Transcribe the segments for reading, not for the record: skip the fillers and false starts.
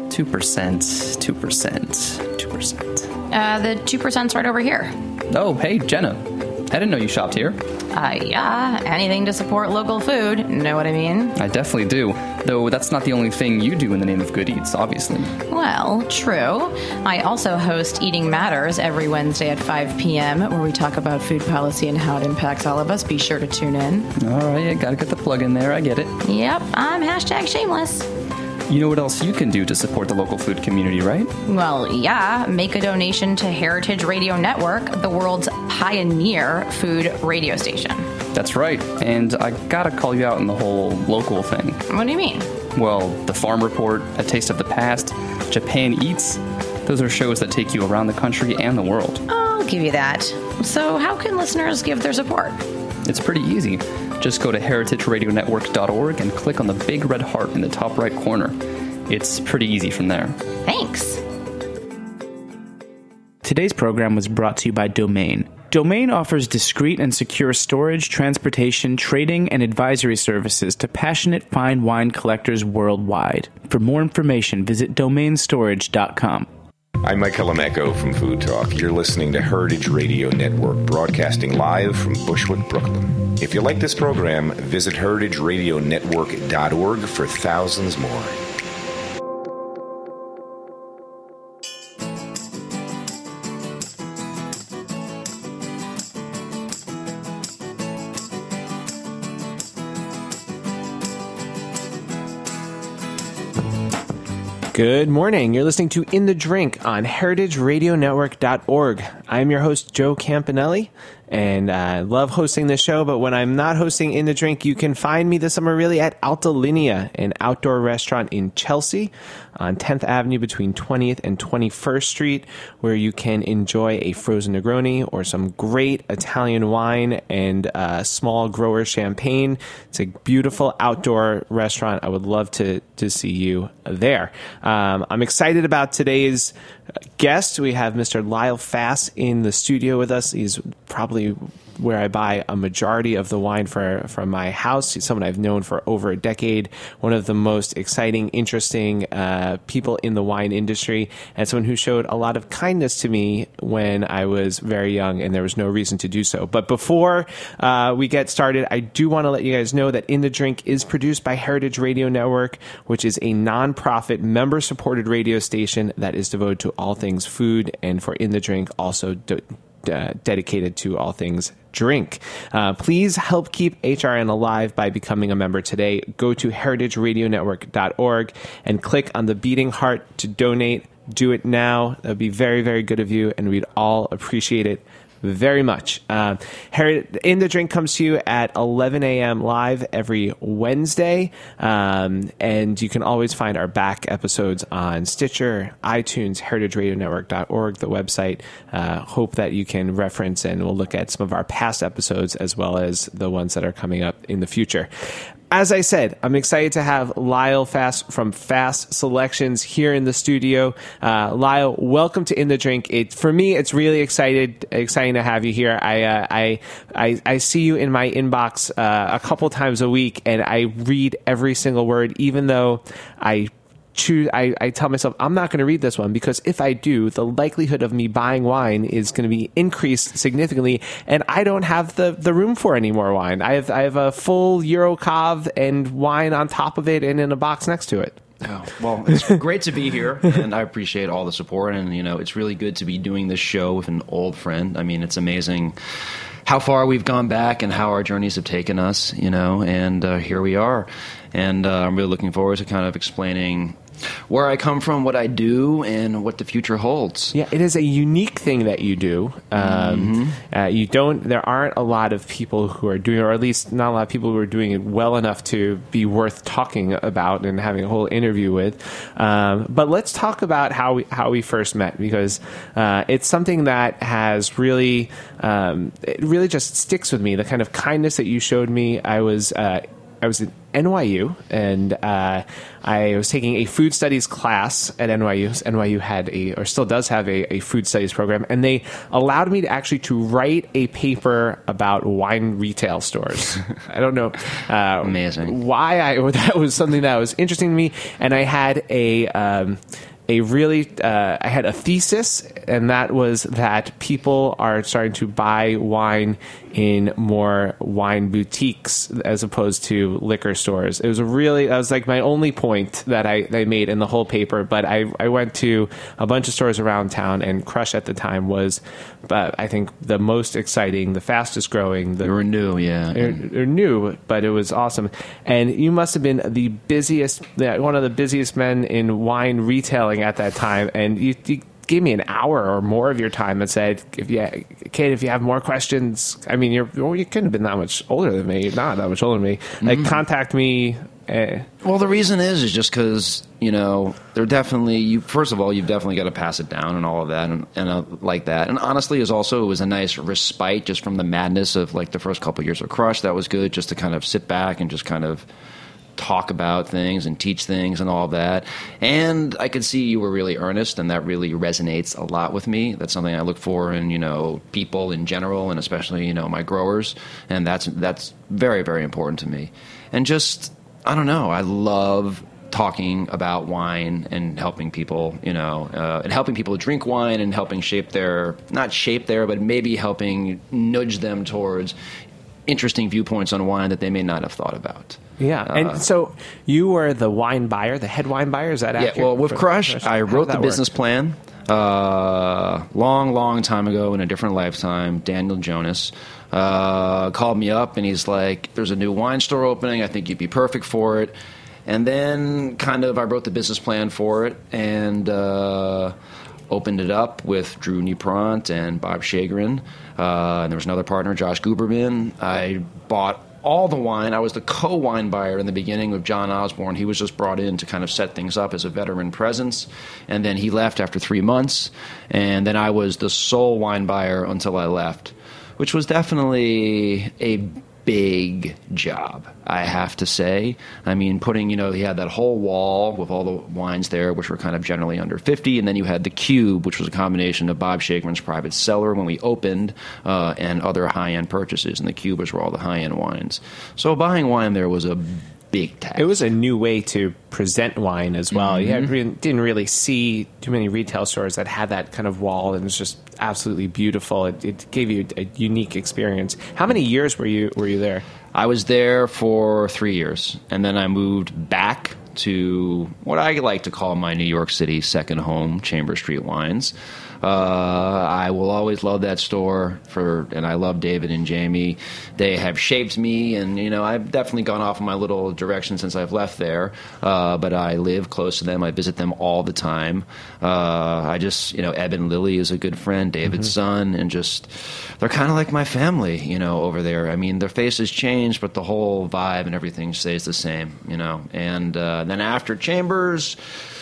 The 2%'s right over here. Oh, hey, Jenna. I didn't know you shopped here. Yeah, anything to support local food, know what I mean? I definitely do, though that's not the only thing you do in the name of Good Eats, obviously. Well, true. I also host Eating Matters every Wednesday at 5 p.m., where we talk about food policy and how it impacts all of us. Be sure to tune in. All right, gotta get the plug in there, I get it. Yep, I'm #shameless. You know what else you can do to support the local food community, right? Well, yeah, make a donation to Heritage Radio Network, the world's pioneer food radio station. That's right, and I gotta call you out on the whole local thing. What do you mean? Well, the Farm Report, A Taste of the Past, Japan Eats, those are shows that take you around the country and the world. I'll give you that. So how can listeners give their support? It's pretty easy. Just go to heritageradionetwork.org and click on the big red heart in the top right corner. It's pretty easy from there. Thanks. Today's program was brought to you by Domain. Domain offers discreet and secure storage, transportation, trading, and advisory services to passionate fine wine collectors worldwide. For more information, visit domainstorage.com. I'm Mike Calamecco from Food Talk. You're listening to Heritage Radio Network, broadcasting live from Bushwick, Brooklyn. If you like this program, visit heritageradionetwork.org for thousands more. Good morning. You're listening to In the Drink on heritageradionetwork.org. I'm your host, Joe Campanelli, and I love hosting this show, but when I'm not hosting In the Drink, you can find me this summer really at Alta Linea, an outdoor restaurant in Chelsea on 10th Avenue between 20th and 21st Street, where you can enjoy a frozen Negroni or some great Italian wine and small grower champagne. It's a beautiful outdoor restaurant. I would love to see you there. I'm excited about today's guest. We have Mr. Lyle Fass in the studio with us. He's probably where I buy a majority of the wine from my house. He's someone I've known for over a decade, one of the most exciting, interesting people in the wine industry, and someone who showed a lot of kindness to me when I was very young, and there was no reason to do so. But before we get started, I do want to let you guys know that In the Drink is produced by Heritage Radio Network, which is a nonprofit, member-supported radio station that is devoted to all things food, and for In the Drink, also dedicated to all things drink. Please help keep HRN alive by becoming a member today. Go to heritageradionetwork.org and click on the beating heart to donate. Do it now. That would be very, very good of you, and we'd all appreciate it very much. In the Drink comes to you at 11 a.m. live every Wednesday, and you can always find our back episodes on Stitcher, iTunes, heritageradionetwork.org, the website. Hope that you can reference, and we'll look at some of our past episodes as well as the ones that are coming up in the future. As I said, I'm excited to have Lyle Fass from Fass Selections here in the studio. Lyle, welcome to In the Drink. For me, it's really exciting to have you here. I see you in my inbox a couple times a week, and I read every single word, even though I tell myself I'm not going to read this one, because if I do, the likelihood of me buying wine is going to be increased significantly, and I don't have the room for any more wine. I have a full Euro Cave and wine on top of it and in a box next to it. Oh, well, it's great to be here, and I appreciate all the support, and it's really good to be doing this show with an old friend. I mean, it's amazing how far we've gone back and how our journeys have taken us, and here we are. And I'm really looking forward to kind of explaining where I come from, what I do, and what the future holds. Yeah, it is a unique thing that you do. There aren't a lot of people who are doing, or at least not a lot of people who are doing it well enough to be worth talking about and having a whole interview with. But let's talk about how we first met, because it's something that has really, it really just sticks with me. The kind of kindness that you showed me. I was was at NYU, and I was taking a food studies class at NYU. NYU had or still does have a food studies program, and they allowed me to write a paper about wine retail stores. I don't know Amazing. why that was something that was interesting to me, and I had I had a thesis, and that was that people are starting to buy wine in more wine boutiques as opposed to liquor stores. That was like my only point that I made in the whole paper. But I went to a bunch of stores around town, and Crush at the time was, I think, the most exciting, the fastest growing. They were new, yeah. They're new, but it was awesome. And you must have been one of the busiest men in wine retailing at that time, and you gave me an hour or more of your time and said, if you have more questions, I mean, you couldn't have been that much older than me, not that much older than me, like, contact me. Well, the reason is just because, they're definitely, first of all, you've definitely got to pass it down and all of that and like that. And honestly, it was a nice respite just from the madness of like the first couple of years of Crush. That was good, just to kind of sit back and just kind of talk about things and teach things and all of that. And I could see you were really earnest, and that really resonates a lot with me. That's something I look for in, people in general, and especially, my growers. And that's very, very important to me. And just, I don't know, I love talking about wine and helping people, and helping people drink wine and helping but maybe helping nudge them towards interesting viewpoints on wine that they may not have thought about. Yeah, and so you were the wine buyer, the head wine buyer, is that accurate? Yeah, well, with Crush, I wrote the business plan long time ago in a different lifetime. Daniel Jonas called me up, and he's like, there's a new wine store opening. I think you'd be perfect for it. And then I wrote the business plan for it and opened it up with Drew Niepront and Bob Shagrin. And there was another partner, Josh Guberman. I bought all the wine. I was the co-wine buyer in the beginning with John Osborne. He was just brought in to kind of set things up as a veteran presence. And then he left after 3 months. And then I was the sole wine buyer until I left, which was definitely a big job, I have to say. I mean, he had that whole wall with all the wines there, which were kind of generally under 50, and then you had the Cube, which was a combination of Bob Shagrin's private cellar when we opened, and other high-end purchases, and the Cube was where all the high-end wines. So buying wine there was a big task. It was a new way to present wine as well. Mm-hmm. You didn't really see too many retail stores that had that kind of wall, and it was just absolutely beautiful. It gave you a unique experience. How many years were you there? I was there for 3 years, and then I moved back to what I like to call my New York City second home, Chambers Street Wines. I will always love that store, and I love David and Jamie. They have shaped me, and I've definitely gone off in my little direction since I've left there. But I live close to them. I visit them all the time. Ebb and Lily is a good friend, David's son, and they're kind of like my family, over there. I mean, their faces change, but the whole vibe and everything stays the same, And then after Chambers,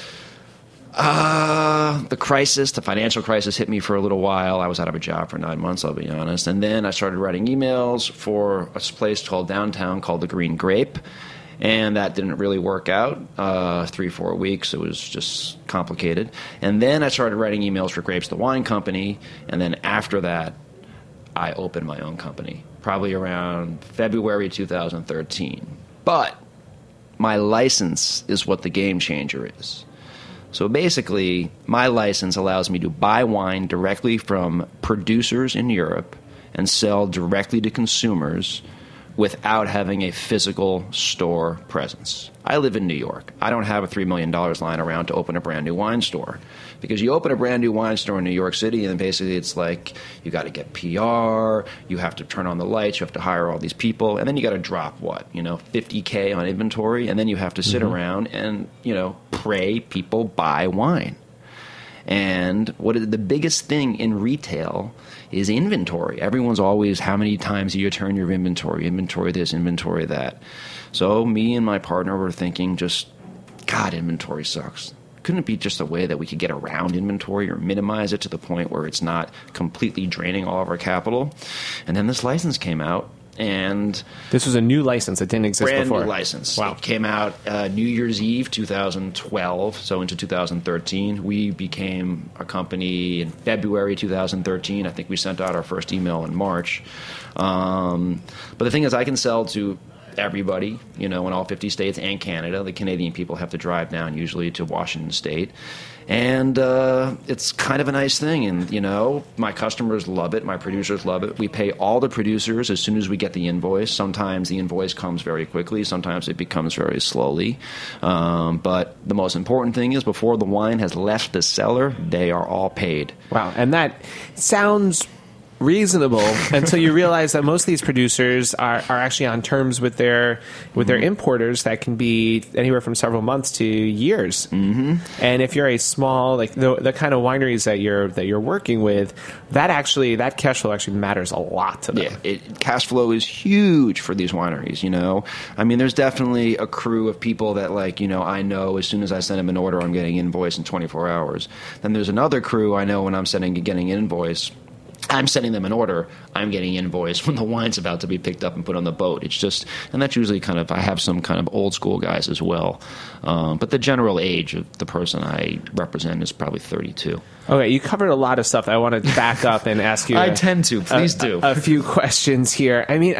the financial crisis hit me for a little while. I was out of a job for 9 months, I'll be honest. And then I started writing emails for a place called downtown called The Green Grape. And that didn't really work out. 3-4 weeks, it was just complicated. And then I started writing emails for Grapes, the wine company. And then after that, I opened my own company, probably around February 2013. But my license is what the game changer is. So basically, my license allows me to buy wine directly from producers in Europe and sell directly to consumers without having a physical store presence. I live in New York. I don't have a $3 million lying around to open a brand new wine store. Because you open a brand new wine store in New York City, and basically it's like you got to get PR, you have to turn on the lights, you have to hire all these people, and then you got to drop $50K on inventory, and then you have to sit around and pray people buy wine. And the biggest thing in retail is inventory. Everyone's always, how many times do you turn your inventory this, inventory that. So me and my partner were thinking God, inventory sucks. Couldn't it be just a way that we could get around inventory or minimize it to the point where it's not completely draining all of our capital? And then this license came out, And this was a new license that didn't exist brand before. New license. Wow. It came out New Year's Eve 2012, so into 2013. We became a company in February 2013. I think we sent out our first email in March. But the thing is, I can sell to everybody, in all 50 states and Canada. The Canadian people have to drive down usually to Washington State. And it's kind of a nice thing. And, my customers love it. My producers love it. We pay all the producers as soon as we get the invoice. Sometimes the invoice comes very quickly. Sometimes it becomes very slowly. But the most important thing is before the wine has left the cellar, they are all paid. Wow. And that sounds reasonable until you realize that most of these producers are actually on terms with their importers that can be anywhere from several months to years. Mm-hmm. And if you're a small, like the kind of wineries that you're working with, that cash flow actually matters a lot to them. Yeah, cash flow is huge for these wineries. I mean, there's definitely a crew of people that I know as soon as I send them an order, I'm getting invoice in 24 hours. Then there's another crew I know when I'm getting invoice, I'm sending them an order, I'm getting invoice when the wine's about to be picked up and put on the boat. It's just, and that's usually I have some kind of old school guys as well. But the general age of the person I represent is probably 32. Okay, you covered a lot of stuff. I want to back up and ask you. I tend to. Please do. A few questions here. I mean,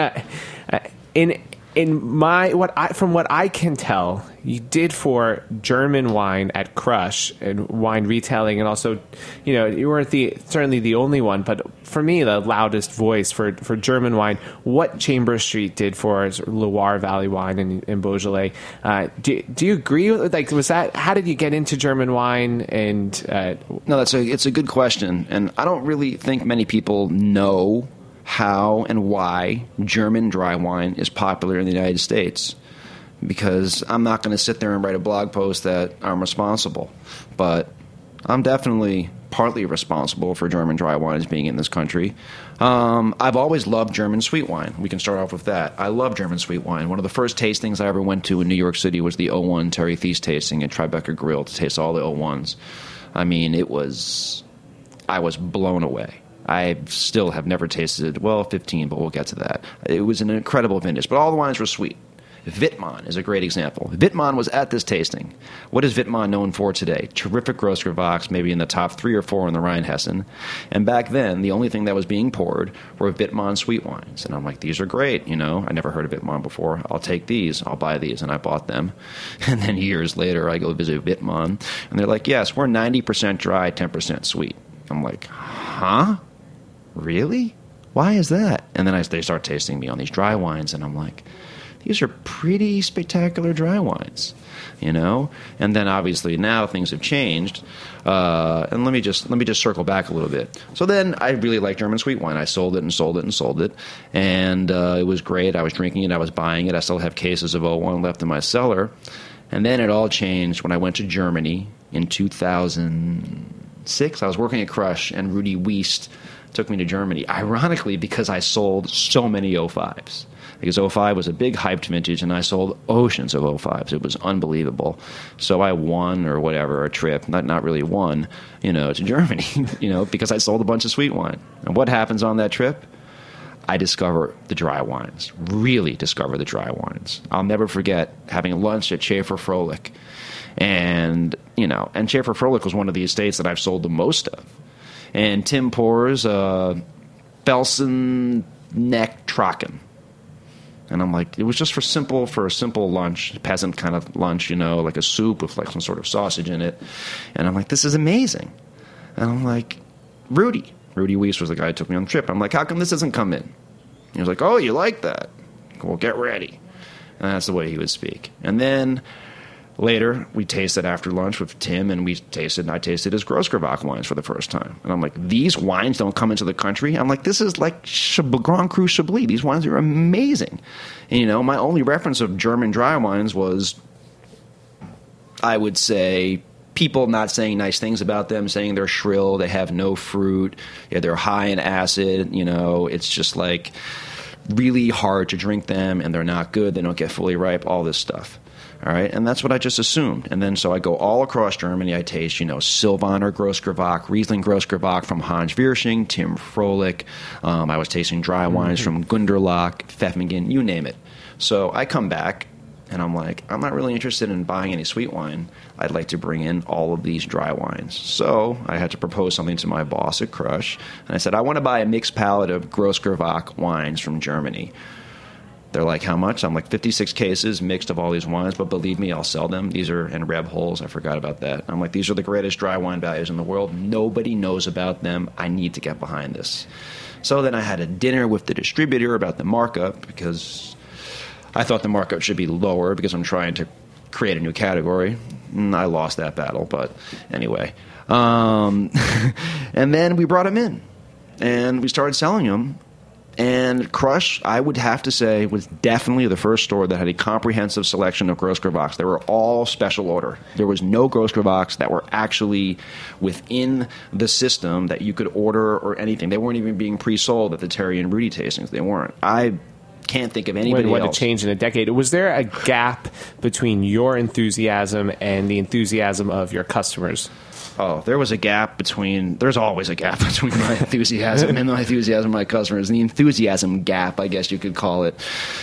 from what I can tell, you did for German wine at Crush and wine retailing, and also, you weren't certainly the only one, but for me, the loudest voice for German wine. What Chamber Street did for Loire Valley wine in Beaujolais. Do you agree? Was that? How did you get into German wine? And no, it's a good question, and I don't really think many people know how and why German dry wine is popular in the United States, because I'm not going to sit there and write a blog post that I'm responsible, but I'm definitely partly responsible for German dry wines being in this country. I've always loved German sweet wine. We can start off with that. I love German sweet wine. One of the first tastings I ever went to in New York City was the 01 Terry Thies tasting at Tribeca Grill to taste all the 01s. I mean, I was blown away. I still have never tasted, 15, but we'll get to that. It was an incredible vintage, but all the wines were sweet. Wittmann is a great example. Wittmann was at this tasting. What is Wittmann known for today? Terrific Grosser-Wachs, maybe in the top 3 or 4 in the Rheinhessen. And back then, the only thing that was being poured were Wittmann sweet wines. And I'm like, these are great. I never heard of Wittmann before. I'll take these. I'll buy these. And I bought them. And then years later, I go visit Wittmann. And they're like, yes, we're 90% dry, 10% sweet. I'm like, huh? Really? Why is that? And then they start tasting me on these dry wines, and I'm like, these are pretty spectacular dry wines, And then obviously now things have changed. And let me just circle back a little bit. So then I really like German sweet wine. I sold it and sold it and sold it, and it was great. I was drinking it. I was buying it. I still have cases of 01 left in my cellar. And then it all changed when I went to Germany in 2006. I was working at Crush, and Rudy Wiest took me to Germany, ironically, because I sold so many 05s. Because 05 was a big hyped vintage, and I sold oceans of 05s. It was unbelievable. So I won, or whatever, a trip, not really won, to Germany, because I sold a bunch of sweet wine. And what happens on that trip? I discover the dry wines, really discover the dry wines. I'll never forget having lunch at Schaefer Froelich. And Schaefer Froelich was one of the estates that I've sold the most of. And Tim pours Belsen Neck Trocken. And I'm like, it was just for a simple lunch, peasant kind of lunch, like a soup with like some sort of sausage in it. And I'm like, this is amazing. And I'm like, Rudy Wiest was the guy who took me on the trip. I'm like, how come this doesn't come in? He was like, oh, you like that? Well, get ready. And that's the way he would speak. And then later, we tasted after lunch with Tim, and I tasted his Grosser-Wach wines for the first time. And I'm like, these wines don't come into the country? I'm like, this is like Grand Cru Chablis. These wines are amazing. And, my only reference of German dry wines was, I would say, people not saying nice things about them, saying they're shrill, they have no fruit, they're high in acid, it's just like really hard to drink them, and they're not good, they don't get fully ripe, all this stuff. All right, and that's what I just assumed. And then so I go all across Germany. I taste, Silvaner Grossgewach, Riesling Grossgewach from Hans Wirsching, Tim Frohlich. I was tasting dry wines from Gunderlach, Pfeffingen, you name it. So I come back, and I'm like, I'm not really interested in buying any sweet wine. I'd like to bring in all of these dry wines. So I had to propose something to my boss at Crush, and I said, I want to buy a mixed palette of Grossgewach wines from Germany. They're like, how much? I'm like, 56 cases mixed of all these wines, but believe me, I'll sell them. These are in Reb Holes. I forgot about that. I'm like, these are the greatest dry wine values in the world. Nobody knows about them. I need to get behind this. So then I had a dinner with the distributor about the markup, because I thought the markup should be lower because I'm trying to create a new category. I lost that battle, but anyway. And then we brought them in, and we started selling them. And Crush, I would have to say, was definitely the first store that had a comprehensive selection of Grossgewachs. They were all special order. There was no Grossgewachs that were actually within the system that you could order or anything. They weren't even being pre-sold at the Terry and Rudy tastings. They weren't. I can't think of anybody what else. What changed in a decade? Was there a gap between your enthusiasm and the enthusiasm of your customers? Oh, there was a gap between... There's always a gap between my enthusiasm and the enthusiasm of my customers. The enthusiasm gap, I guess you could call it.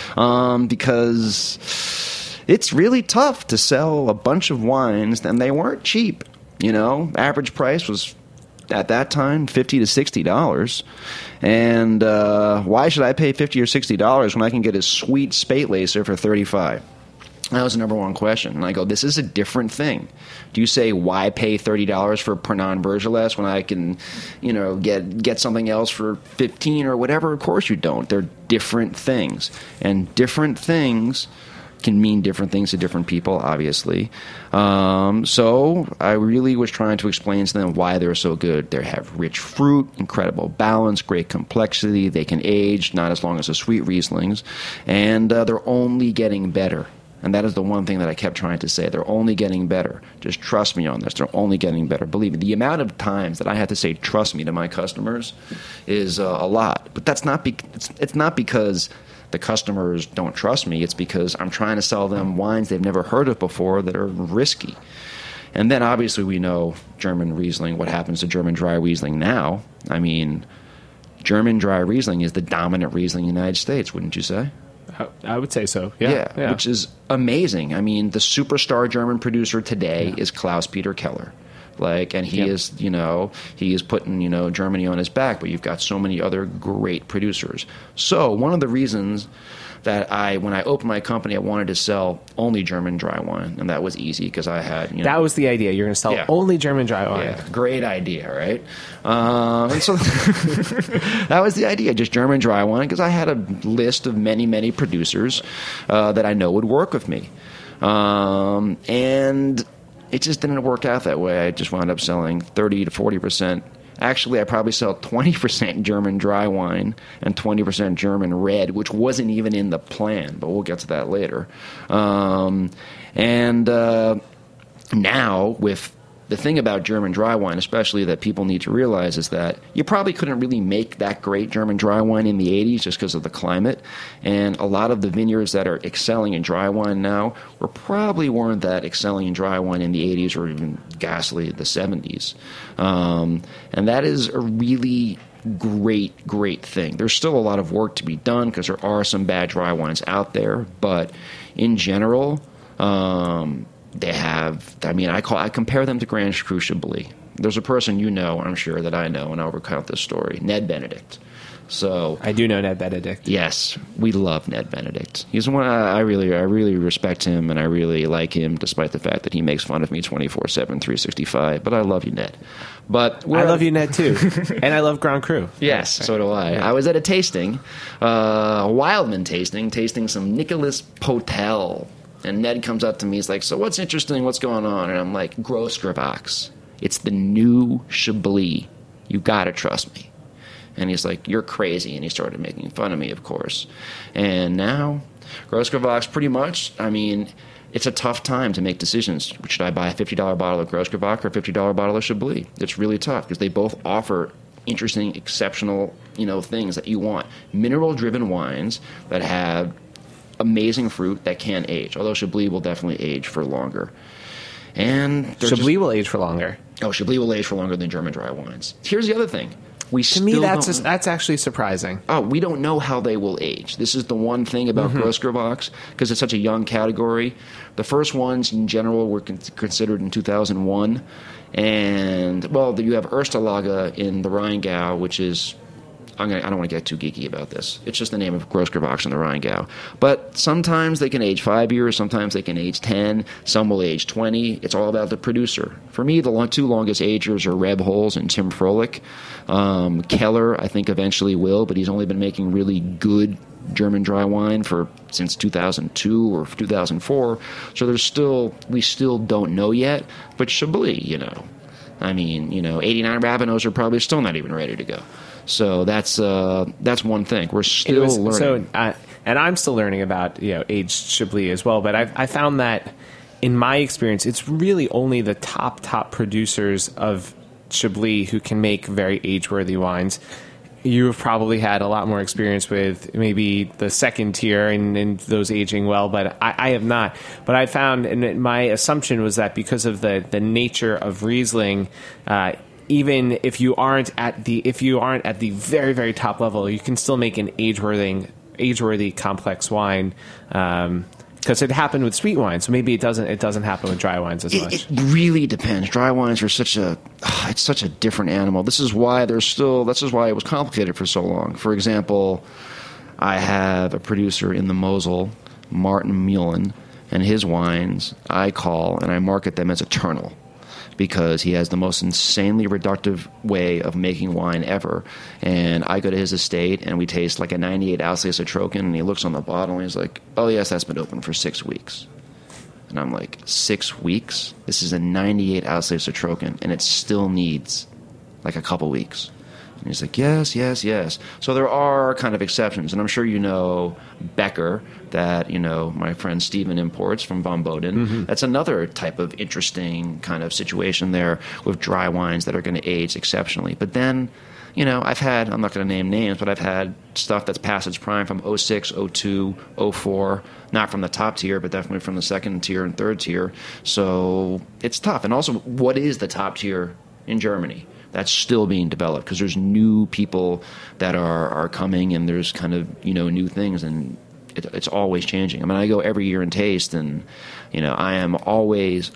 Because it's really tough to sell a bunch of wines, and they weren't cheap. Average price was, at that time, $50 to $60. And why should I pay $50 or $60 when I can get a sweet Spate Lacer for $35? That was the number one question. And I go, this is a different thing. Do you say, why pay $30 for Pernod Bergerac when I can, get something else for $15 or whatever? Of course you don't. They're different things. And different things can mean different things to different people, obviously. So I really was trying to explain to them why they're so good. They have rich fruit, incredible balance, great complexity. They can age not as long as the sweet Rieslings. And they're only getting better. And that is the one thing that I kept trying to say. They're only getting better. Just trust me on this. They're only getting better. Believe me, the amount of times that I had to say trust me to my customers is a lot. But that's not it's not because the customers don't trust me. It's because I'm trying to sell them wines they've never heard of before that are risky. And then obviously we know German Riesling, what happens to German dry Riesling now. I mean, German dry Riesling is the dominant Riesling in the United States, wouldn't you say? I would say so. Yeah, which is amazing. I mean, the superstar German producer today is Klaus-Peter Keller. And he is, he is putting, Germany on his back, but you've got so many other great producers. So one of the reasons that when I opened my company, I wanted to sell only German dry wine, and that was easy because I had, That was the idea. You're going to sell only German dry wine. Yeah, great idea, right? And so that was the idea, just German dry wine, because I had a list of many, many producers that I know would work with me. And it just didn't work out that way. I just wound up selling 30 to 40%. Actually, I probably sell 20% German dry wine and 20% German red, which wasn't even in the plan, but we'll get to that later. Now, with the thing about German dry wine, especially that people need to realize, is that you probably couldn't really make that great German dry wine in the 80s just because of the climate. And a lot of the vineyards that are excelling in dry wine now probably weren't that excelling in dry wine in the 80s or even ghastly the 70s. And that is a really great thing. There's still a lot of work to be done because there are some bad dry wines out there, but in general, they have, I compare them to Grand Cru Chablis. There's a person I'm sure, that I know, and I'll recount this story, Ned Benedict. So I do know Ned Benedict. Yes, we love Ned Benedict. He's one I really respect him, and I really like him, despite the fact that he makes fun of me 24/7, 365. But I love you, Ned. But I love you, Ned, too. And I love Grand Cru. Yes, so do I. Yeah. I was at a tasting, a Wildman tasting some Nicolas Potel. And Ned comes up to me, he's like, so what's interesting, what's going on? And I'm like, Grossgewachs. It's the new Chablis. You gotta trust me. And he's like, you're crazy. And he started making fun of me, of course. And now, Grossgewachs, pretty much, it's a tough time to make decisions. Should I buy a $50 bottle of Grossgewach or a $50 bottle of Chablis? It's really tough because they both offer interesting, exceptional, things that you want. Mineral-driven wines that have amazing fruit that can age, although Chablis will definitely age for longer. And Chablis will age for longer. Oh, Chablis will age for longer than German dry wines. Here's the other thing. To me, that's actually surprising. Oh, we don't know how they will age. This is the one thing about Großgewachs, because it's such a young category. The first ones, in general, were considered in 2001. And, well, you have Erstelager in the Rheingau, which is... I don't want to get too geeky about this. It's just the name of Großgewachs in the Rheingau. But sometimes they can age 5 years, sometimes they can age 10, some will age 20. It's all about the producer. For me, the two longest agers are Rebholz and Tim Froelich. Keller, I think, eventually will, but he's only been making really good German dry wine since 2002 or 2004. So we still don't know yet. But Chablis, 89 Raveneaus are probably still not even ready to go. So that's one thing. We're still learning. And I'm still learning about aged Chablis as well. But I found that in my experience, it's really only the top producers of Chablis who can make very age-worthy wines. You have probably had a lot more experience with maybe the second tier and those aging well, but I have not. But I found, and my assumption was that because of the nature of Riesling, even if you aren't at the very, very top level, you can still make an age-worthy complex wine. Because it happened with sweet wine, so maybe it doesn't happen with dry wines as much. It really depends. Dry wines are such a different animal. This is why it was complicated for so long. For example, I have a producer in the Mosel, Martin Mullen, and his wines I call and I market them as eternal, because he has the most insanely reductive way of making wine ever. And I go to his estate, and we taste like a 98 Alsacer Trocken, and he looks on the bottle, and he's like, oh, yes, that's been open for 6 weeks. And I'm like, 6 weeks? This is a 98 Alsacer Trocken, and it still needs like a couple weeks. And he's like, yes. So there are kind of exceptions, and I'm sure you know Becker, that my friend Steven imports from Von Boden. Mm-hmm. That's another type of interesting kind of situation there with dry wines that are going to age exceptionally. But then, I've had, I'm not going to name names, but I've had stuff that's past its prime from 06, 02, 04, not from the top tier, but definitely from the second tier and third tier. So it's tough. And also, what is the top tier in Germany? That's still being developed, because there's new people that are coming, and there's kind of new things, and it's always changing. I mean, I go every year and taste, and I am always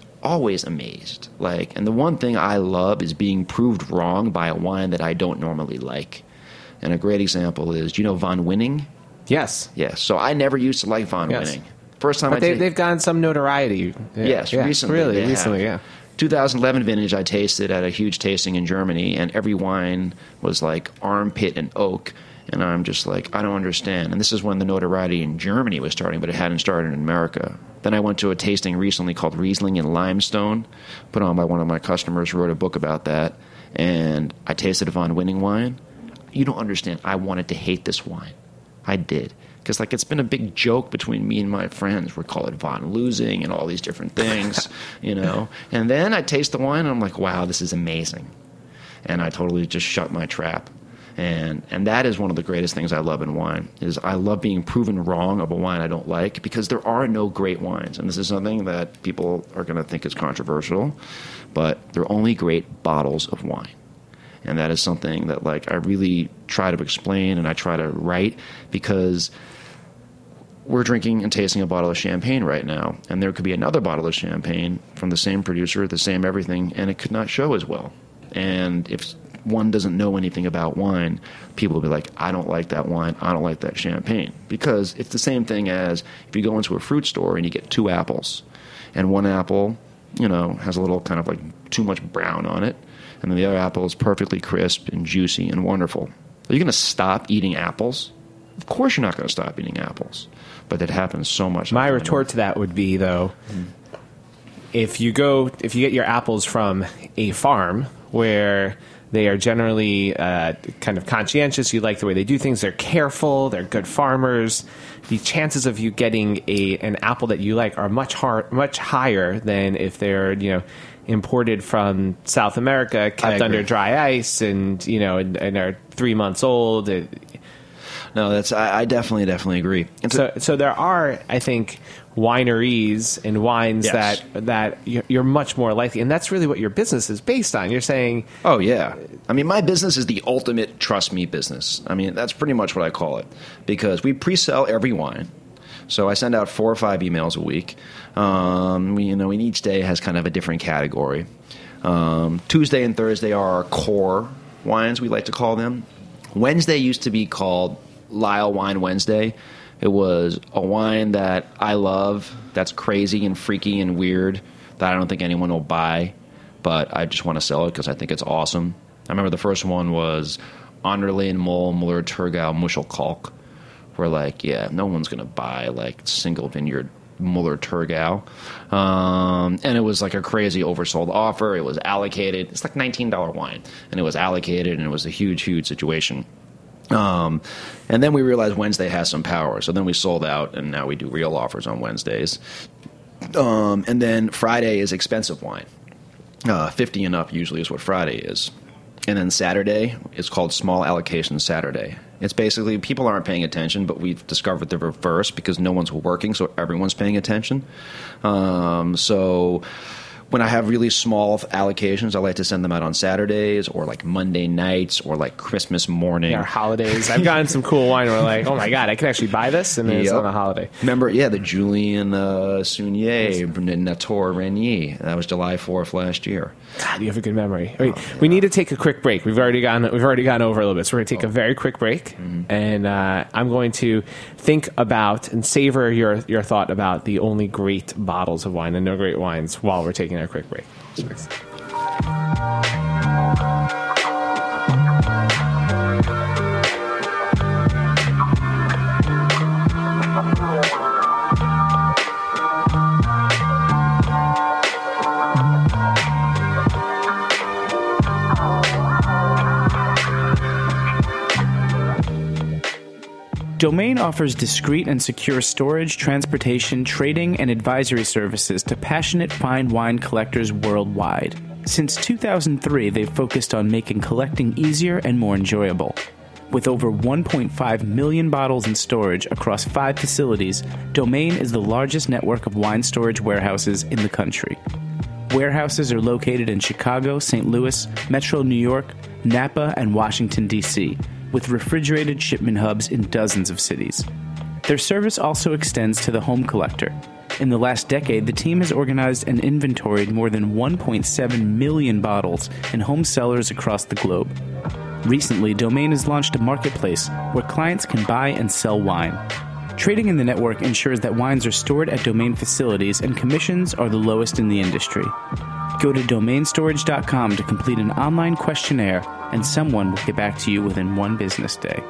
amazed. And the one thing I love is being proved wrong by a wine that I don't normally like. And a great example is, Von Winning? Yes. Yes. So I never used to like Von Winning. First time, but they've gotten some notoriety. Yes, recently. Really, recently, yeah. 2011 vintage I tasted at a huge tasting in Germany, and every wine was like armpit and oak, and I'm just like, I don't understand. And this is when the notoriety in Germany was starting, but it hadn't started in America. Then I went to a tasting recently called Riesling in Limestone, put on by one of my customers who wrote a book about that, and I tasted a Von Winning wine. You don't understand. I wanted to hate this wine. I did. Because it's been a big joke between me and my friends. We call it Von Losing and all these different things, And then I taste the wine, and I'm like, wow, this is amazing. And I totally just shut my trap. And that is one of the greatest things I love in wine, is I love being proven wrong of a wine I don't like, because there are no great wines. And this is something that people are going to think is controversial, but they're only great bottles of wine. And that is something that I really try to explain and I try to write, because we're drinking and tasting a bottle of champagne right now, and there could be another bottle of champagne from the same producer, the same everything, and it could not show as well. And if one doesn't know anything about wine, people will be like, I don't like that wine, I don't like that champagne. Because it's the same thing as if you go into a fruit store and you get 2 apples, and one apple, has a little kind of too much brown on it, and then the other apple is perfectly crisp and juicy and wonderful. Are you going to stop eating apples? Of course you're not going to stop eating apples. But it happens so much. My retort to that would be, though, if you get your apples from a farm where they are generally kind of conscientious, you like the way they do things, they're careful, they're good farmers, the chances of you getting an apple that you like are much higher than if they're, imported from South America, kept under dry ice, and and are 3 months old. No, I definitely agree. So there are, I think, wineries and wines Yes. that you're much more likely, and that's really what your business is based on. You're saying, Oh, yeah. I mean, my business is the ultimate trust me business. I mean, that's pretty much what I call it, because we pre-sell every wine. So I send out 4 or 5 emails a week. And each day has kind of a different category. Tuesday and Thursday are our core wines, we like to call them. Wednesday used to be called Lyle Wine Wednesday. It was a wine that I love, that's crazy and freaky and weird, that I don't think anyone will buy, but I just want to sell it because I think it's awesome. I remember the first one was Anderlecht Mol Muller Thurgau Muschelkalk, where no one's going to buy single vineyard Muller Thurgau. And it was like a crazy oversold offer. It was allocated. It's like $19 wine. And it was allocated, and it was a huge, huge situation. And then we realized Wednesday has some power. So then we sold out, and now we do real offers on Wednesdays. And then Friday is expensive wine. 50 and up usually is what Friday is. And then Saturday is called Small Allocation Saturday. It's basically people aren't paying attention, but we've discovered the reverse because no one's working, so everyone's paying attention. So when I have really small allocations, I like to send them out on Saturdays or Monday nights or Christmas morning. our holidays. I've gotten some cool wine where oh my God, I could actually buy this, and it's on a holiday. Remember, the Julien Saunier, Nator Renier. That was July 4th last year. God, you have a good memory. We need to take a quick break. We've already gone over a little bit, so we're going to take a very quick break, and I'm going to think about and savor your thought about the only great bottles of wine and no great wines while we're taking our quick break. Domain offers discreet and secure storage, transportation, trading, and advisory services to passionate fine wine collectors worldwide. Since 2003, they've focused on making collecting easier and more enjoyable. With over 1.5 million bottles in storage across 5 facilities, Domain is the largest network of wine storage warehouses in the country. Warehouses are located in Chicago, St. Louis, Metro New York, Napa, and Washington, D.C., with refrigerated shipment hubs in dozens of cities. Their service also extends to the home collector. In the last decade, the team has organized and inventoried more than 1.7 million bottles in home cellars across the globe. Recently, Domain has launched a marketplace where clients can buy and sell wine. Trading in the network ensures that wines are stored at Domain facilities and commissions are the lowest in the industry. Go to domainstorage.com to complete an online questionnaire, and someone will get back to you within 1 business day.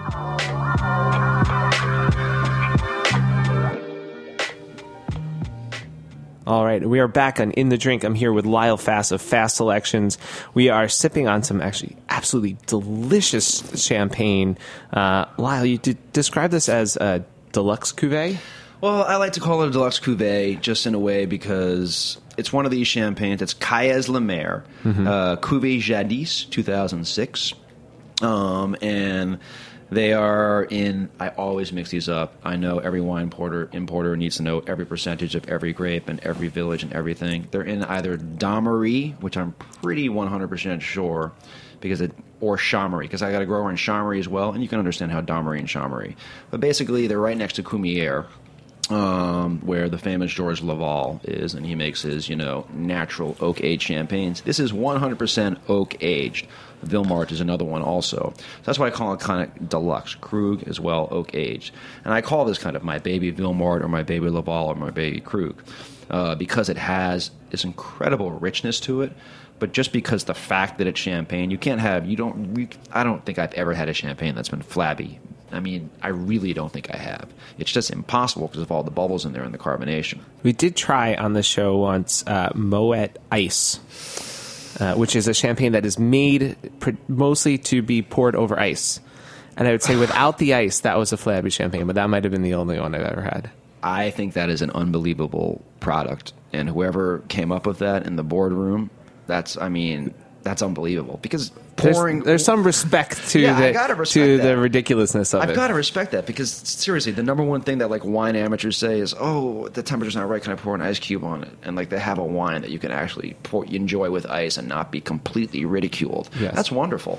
All right, we are back on In the Drink. I'm here with Lyle Fass of Fast Selections. We are sipping on some actually absolutely delicious champagne. Lyle, you describe this as a deluxe cuvée? Well, I like to call it a deluxe cuvée just in a way because it's one of these champagnes. It's Cailles Lemaire, Cuvée Jadis, 2006. And they are in, I always mix these up. I know every wine importer needs to know every percentage of every grape and every village and everything. They're in either Damery, which I'm pretty 100% sure, or Chamery, because I got a grower in Chamery as well, and you can understand how Damery and Chamery. But basically, they're right next to Cumières, where the famous Georges Laval is, and he makes his, natural oak-aged champagnes. This is 100% oak-aged. Villemart is another one also. So that's why I call it kind of deluxe. Krug as well, oak-aged. And I call this kind of my baby Villemart or my baby Laval or my baby Krug because it has this incredible richness to it. But just because the fact that it's champagne, I don't think I've ever had a champagne that's been flabby. I mean, I really don't think I have. It's just impossible because of all the bubbles in there and the carbonation. We did try on the show once Moet Ice, which is a champagne that is made mostly to be poured over ice. And I would say without the ice, that was a flabby champagne, but that might have been the only one I've ever had. I think that is an unbelievable product. And whoever came up with that in the boardroom, that's unbelievable because there's some respect to the ridiculousness of it. I've got to respect that because seriously, the number one thing that like wine amateurs say is, "Oh, the temperature's not right. Can I pour an ice cube on it?" And like they have a wine that you can actually enjoy with ice and not be completely ridiculed. Yes. That's wonderful.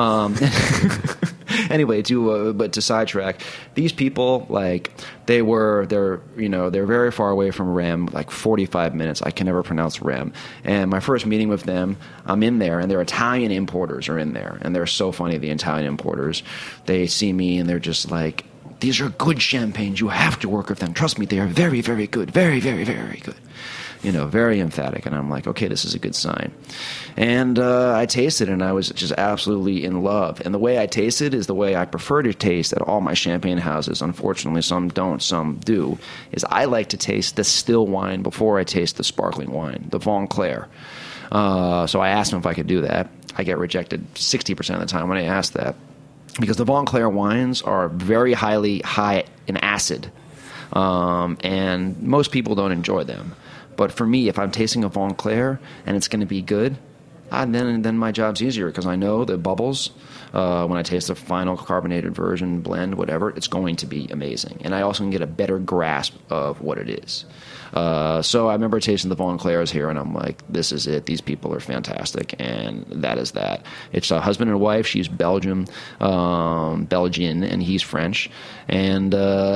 Anyway, but to sidetrack, these people like they're very far away from REM, like 45 minutes. I can never pronounce REM. And my first meeting with them, I'm in there, and their Italian importers are in there, and they're so funny. The Italian importers, they see me and they're just like, "These are good champagnes. You have to work with them. Trust me, they are very, very good. Very, very, very good." Very emphatic. And I'm like, okay, this is a good sign. And I tasted it, and I was just absolutely in love. And the way I tasted is the way I prefer to taste at all my champagne houses. Unfortunately, some don't, some do, is I like to taste the still wine before I taste the sparkling wine, the Von Clair. So I asked them if I could do that. I get rejected 60% of the time when I ask that, because the Von Clair wines are very high in acid, and most people don't enjoy them. But for me, if I'm tasting a Von Clair and it's going to be good, then my job's easier because I know the bubbles, when I taste the final carbonated version, blend, whatever, it's going to be amazing. And I also can get a better grasp of what it is. So I remember tasting the Von Clairs here, and I'm like, this is it. These people are fantastic, and that is that. It's a husband and wife. She's Belgian, and he's French. And,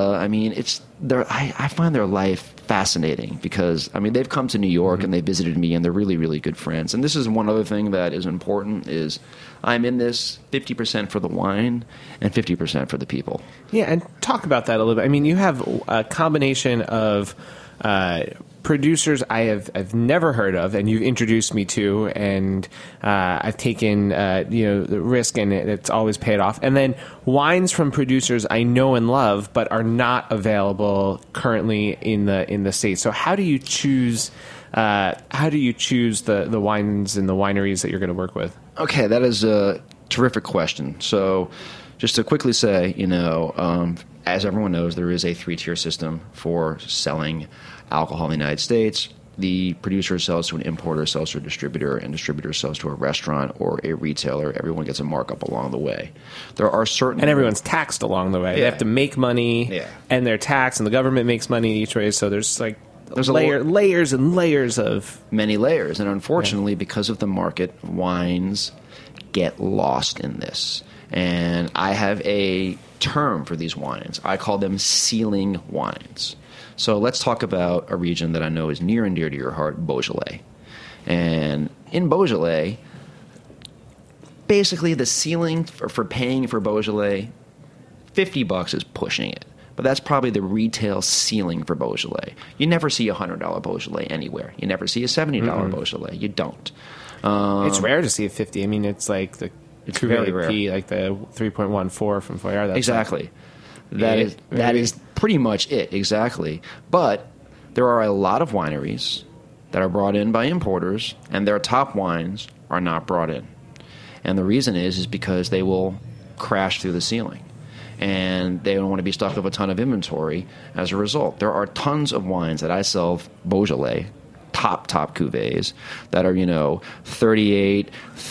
I find their life fascinating because, they've come to New York and they visited me, and they're really, really good friends. And this is one other thing that is important is I'm in this 50% for the wine and 50% for the people. Yeah, and talk about that a little bit. You have a combination of producers I've never heard of, and you've introduced me to, and I've taken the risk, and it's always paid off. And then wines from producers I know and love, but are not available currently in the States. So how do you choose? How do you choose the wines and the wineries that you're going to work with? Okay, that is a terrific question. So, just to quickly say, as everyone knows, there is a 3-tier system for selling alcohol in the United States. The producer sells to an importer, sells to a distributor, and distributor sells to a restaurant or a retailer. Everyone gets a markup along the way. There are certain... And everyone's taxed along the way. Yeah. They have to make money, and they're taxed, and the government makes money each way, so there's layers and layers of... Many layers, and unfortunately, because of the market, wines get lost in this. And I have a term for these wines. I call them ceiling wines. So let's talk about a region that I know is near and dear to your heart, Beaujolais. And in Beaujolais, basically the ceiling for paying for Beaujolais, $50 is pushing it. But that's probably the retail ceiling for Beaujolais. You never see a $100 Beaujolais anywhere. You never see a $70 Beaujolais. You don't. It's rare to see a $50. It's like the... It's very rare. Like the 3.14 from Foyer. Exactly. That is pretty much it, exactly. But there are a lot of wineries that are brought in by importers, and their top wines are not brought in. And the reason is because they will crash through the ceiling. And they don't want to be stuck with a ton of inventory as a result. There are tons of wines that I sell, Beaujolais, top cuvées, that are, $38, $30,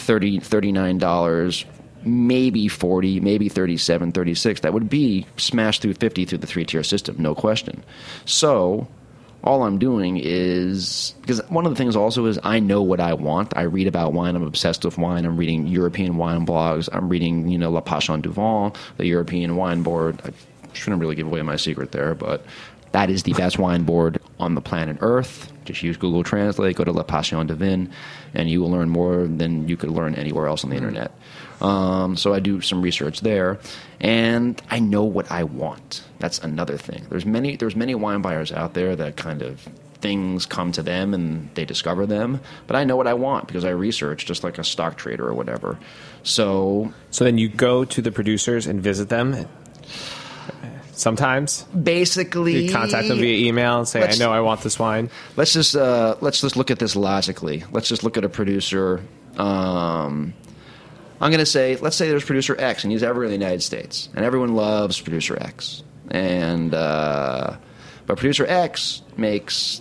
$39, maybe $40, maybe $37, $36. That would be smashed through 50 through the 3-tier system, no question. So all I'm doing is, because one of the things also is I know what I want. I read about wine. I'm obsessed with wine. I'm reading European wine blogs. I'm reading, La Passion du Vin, the European wine board. I shouldn't really give away my secret there, but that is the best wine board on the planet Earth. Just use Google Translate, go to La Passion du Vin, and you will learn more than you could learn anywhere else on the internet. So I do some research there, and I know what I want. That's another thing. There's many wine buyers out there that kind of things come to them and they discover them, but I know what I want because I research just like a stock trader or whatever. So then you go to the producers and visit them. Sometimes, basically, you contact them via email and say, "I know I want this wine." Let's just look at this logically. Let's just look at a producer. I'm going to say, let's say there's producer X, and he's everywhere in the United States, and everyone loves producer X. And but producer X makes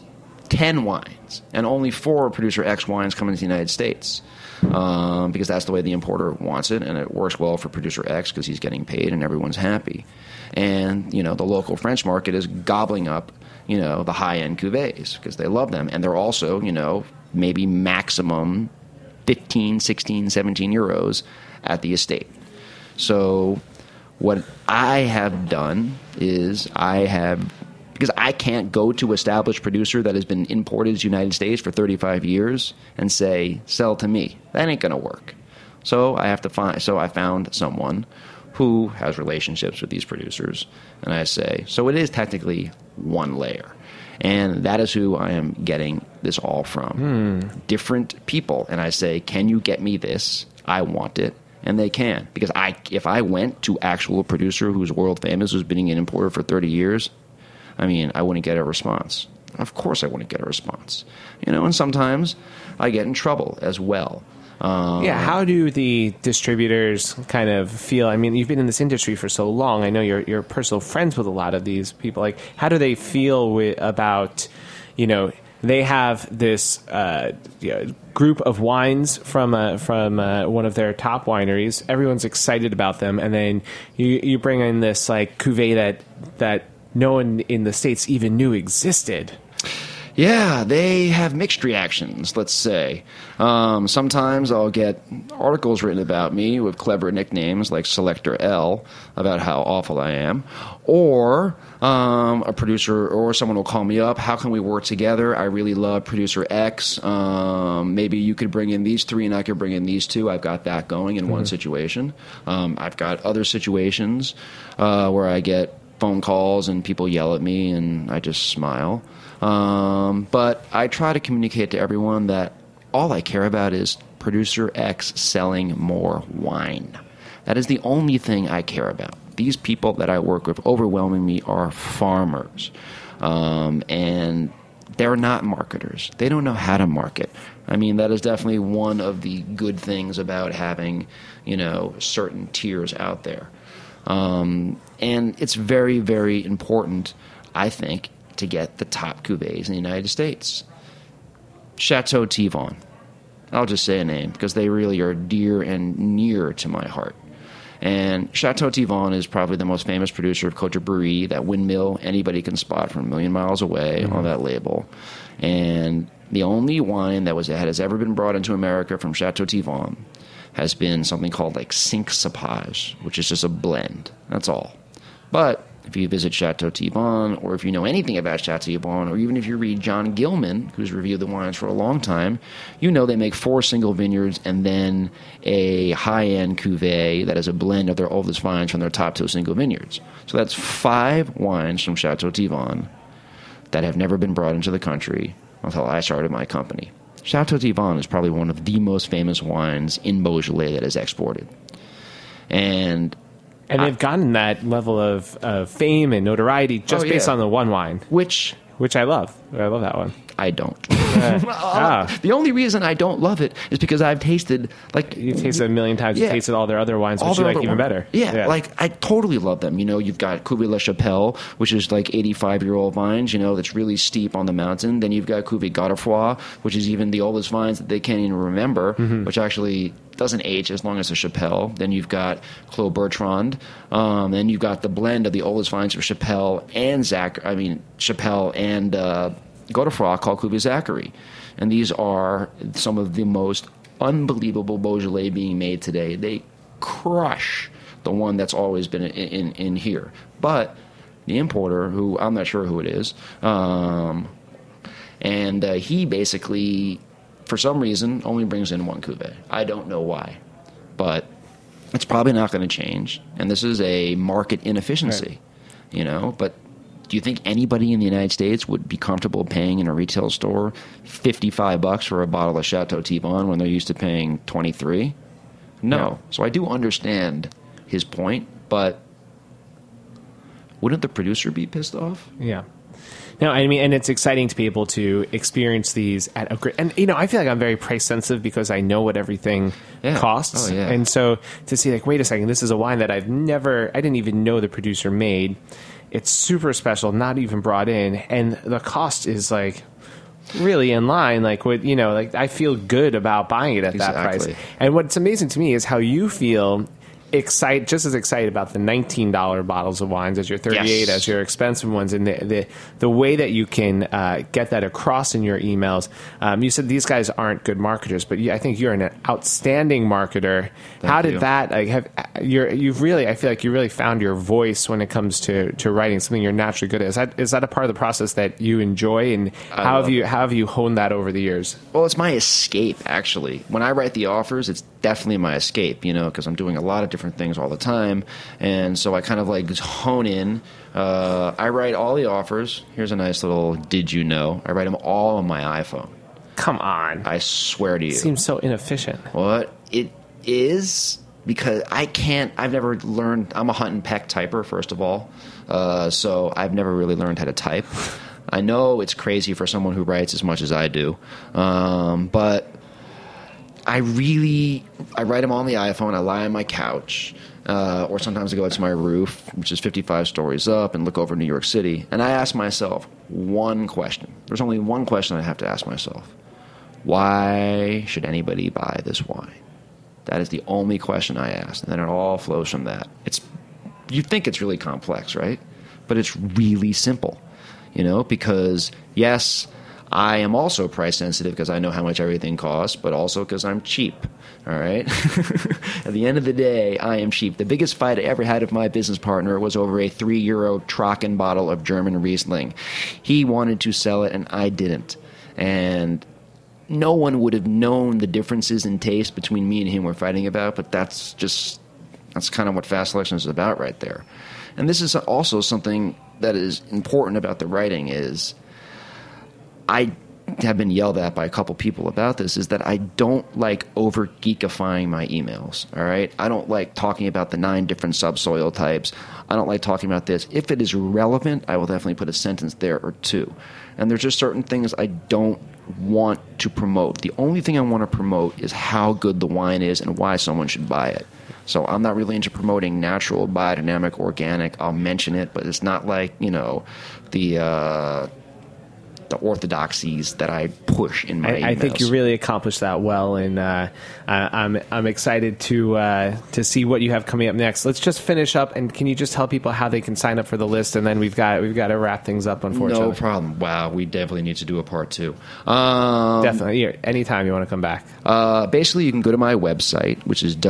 10 wines, and only 4 producer X wines come into the United States. Because that's the way the importer wants it, and it works well for producer X because he's getting paid and everyone's happy. And, the local French market is gobbling up, the high-end cuvées because they love them. And they're also, maybe maximum 15, 16, 17 euros at the estate. So what I have done is because I can't go to established producer that has been imported to the United States for 35 years and say, sell to me. That ain't going to work. So I found someone who has relationships with these producers, and I say, so it is technically one layer. And that is who I am getting this all from. Different people. And I say, can you get me this? I want it. And they can. Because if I went to actual producer who's world famous, who's been an importer for 30 years, I wouldn't get a response. Of course I wouldn't get a response. And sometimes I get in trouble as well. How do the distributors kind of feel? You've been in this industry for so long. I know you're personal friends with a lot of these people. Like, how do they feel about, they have this group of wines from one of their top wineries. Everyone's excited about them, and then you bring in this like cuvée that no one in the States even knew existed. Yeah, they have mixed reactions, let's say. Sometimes I'll get articles written about me with clever nicknames like Selector L about how awful I am. Or a producer or someone will call me up. How can we work together? I really love producer X. Maybe you could bring in these 3 and I could bring in these 2. I've got that going in one situation. I've got other situations where I get phone calls and people yell at me and I just smile. But I try to communicate to everyone that all I care about is producer X selling more wine. That is the only thing I care about. These people that I work with overwhelmingly are farmers. And they're not marketers. They don't know how to market. That is definitely one of the good things about having, certain tiers out there. And it's very, very important, I think, to get the top cuvées in the United States. Chateau Thivon. I'll just say a name because they really are dear and near to my heart. And Chateau Thivon is probably the most famous producer of Côte de Brie, that windmill anybody can spot from a million miles away on that label. And the only wine that has ever been brought into America from Chateau Thivon has been something called like Cinq Cépages, which is just a blend. That's all. But if you visit Chateau Thivon, or if you know anything about Chateau Thivon, or even if you read John Gilman, who's reviewed the wines for a long time, they make 4 single vineyards and then a high-end cuvée that is a blend of their oldest vines from their top 2 single vineyards. So that's 5 wines from Chateau Thivon that have never been brought into the country until I started my company. Chateau Thivon is probably one of the most famous wines in Beaujolais that is exported. And they've gotten that level of fame and notoriety just based on the one wine. Which I love. I love that one. I don't. The only reason I don't love it is because I've tasted you've tasted a million times. You've tasted all their other wines, which you like even better. Yeah, I totally love them. You've got Cuvée La Chapelle, which is like 85-year-old vines. That's really steep on the mountain. Then you've got Cuvée Godefroy, which is even the oldest vines that they can't even remember, which actually doesn't age as long as a Chapelle. Then you've got Clos Bertrand. Then you've got the blend of the oldest vines of Chapelle and Chapelle and Godefroy called Cuvée Zachary. And these are some of the most unbelievable Beaujolais being made today. They crush the one that's always been in here. But the importer, who I'm not sure who it is, and he basically, for some reason, only brings in one cuvée. I don't know why. But it's probably not going to change. And this is a market inefficiency, but do you think anybody in the United States would be comfortable paying in a retail store $55 for a bottle of Chateau Thivon when they're used to paying $23? No. So I do understand his point, but wouldn't the producer be pissed off? Yeah. No, and it's exciting to be able to experience these at a great, and I feel like I'm very price sensitive because I know what everything costs. Oh, yeah. And so to see wait a second, this is a wine that I didn't even know the producer made. It's super special, not even brought in, and the cost is really in line. Like what like I feel good about buying it at that price. And what's amazing to me is how you feel just as excited about the $19 bottles of wines as your 38 as your expensive ones, and the way that you can get that across in your emails. You said these guys aren't good marketers, but I think you're an outstanding marketer. How did that you've really, I feel like you really found your voice when it comes to writing, something you're naturally good at. Is that a part of the process that you enjoy, and how have you honed that over the years? Well, it's my escape, actually. When I write the offers, it's definitely my escape, because I'm doing a lot of different things all the time, and so I kind of like hone in. I write all the offers. Here's a nice little did you know. I write them all on my iPhone. Come on. I swear to you. Seems so inefficient. What? It is, because I've never learned. I'm a hunt and peck typer, first of all, so I've never really learned how to type. I know it's crazy for someone who writes as much as I do, but I write them on the iPhone. I lie on my couch, or sometimes I go out to my roof, which is 55 stories up, and look over New York City. And I ask myself one question. There's only one question I have to ask myself. Why should anybody buy this wine? That is the only question I ask. And then it all flows from that. You think it's really complex, right? But it's really simple, because yes, I am also price sensitive because I know how much everything costs, but also because I'm cheap. All right. At the end of the day, I am cheap. The biggest fight I ever had with my business partner was over a €3 Trocken bottle of German Riesling. He wanted to sell it and I didn't. And no one would have known the differences in taste between me and him we're fighting about, but that's kind of what Fast Selection is about right there. And this is also something that is important about the writing is I have been yelled at by a couple people about this, is that I don't like over geekifying my emails. All right. I don't like talking about the 9 different subsoil types. I don't like talking about this. If it is relevant, I will definitely put a sentence there or two. And there's just certain things I don't want to promote. The only thing I want to promote is how good the wine is and why someone should buy it. So I'm not really into promoting natural, biodynamic, organic. I'll mention it, but it's not like, the orthodoxies that I push in my emails. I think you really accomplished that well, and I'm excited to see what you have coming up next. Let's just finish up, and can you just tell people how they can sign up for the list, and then we've got to wrap things up, unfortunately. No problem. Wow, we definitely need to do a part 2. Definitely. Anytime you want to come back. Basically, you can go to my website, which is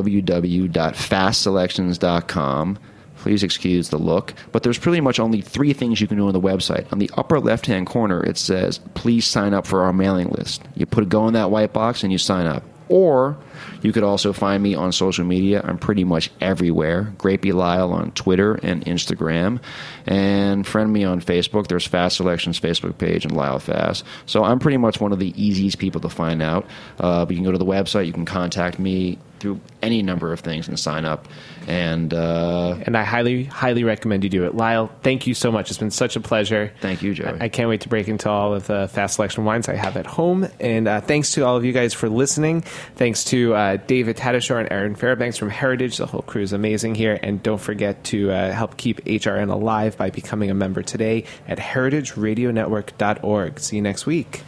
www.fastselections.com. Please excuse the look. But there's pretty much only 3 things you can do on the website. On the upper left-hand corner, it says, please sign up for our mailing list. You go in that white box and you sign up. Or you could also find me on social media. I'm pretty much everywhere. Grapey Lyle on Twitter and Instagram. And friend me on Facebook. There's Fast Selections Facebook page and Lyle Fast. So I'm pretty much one of the easiest people to find out. But you can go to the website. You can contact me through any number of things and sign up. And I highly, highly recommend you do it. Lyle, thank you so much. It's been such a pleasure. Thank you, Joey. I can't wait to break into all of the Fast Selection wines I have at home. And thanks to all of you guys for listening. Thanks to David Tatasciore and Aaron Fairbanks from Heritage. The whole crew is amazing here. And don't forget to help keep HRN alive by becoming a member today at heritageradionetwork.org. See you next week.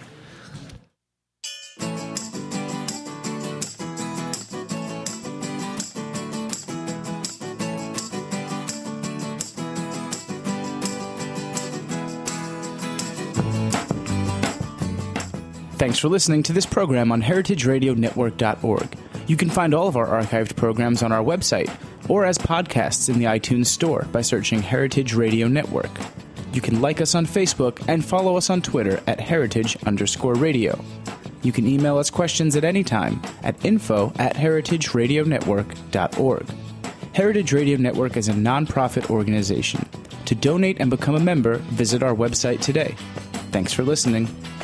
Thanks for listening to this program on heritageradionetwork.org. You can find all of our archived programs on our website or as podcasts in the iTunes Store by searching Heritage Radio Network. You can like us on Facebook and follow us on Twitter at @heritage_radio. You can email us questions at any time at info@heritageradionetwork.org. Heritage Radio Network is a nonprofit organization. To donate and become a member, visit our website today. Thanks for listening.